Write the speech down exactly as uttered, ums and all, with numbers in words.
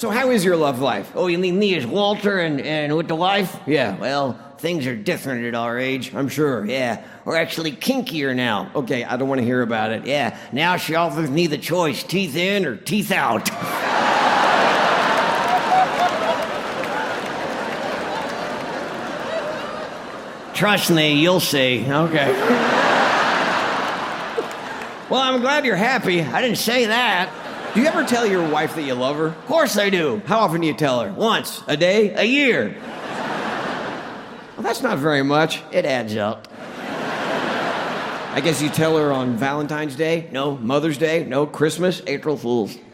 So how is your love life? Oh, you mean me as Walter and, and with the wife? Yeah. Well, things are different at our age. I'm sure, yeah. We're actually kinkier now. Okay, I don't want to hear about it. Yeah, now she offers me the choice, teeth in or teeth out. Trust me, you'll see. Okay. Well, I'm glad you're happy. I didn't say that. Do you ever tell your wife that you love her? Of course I do. How often do you tell her? Once. A day? A year. Well, that's not very much. It adds up. I guess you tell her on Valentine's Day? No. Mother's Day? No. Christmas, April Fool's.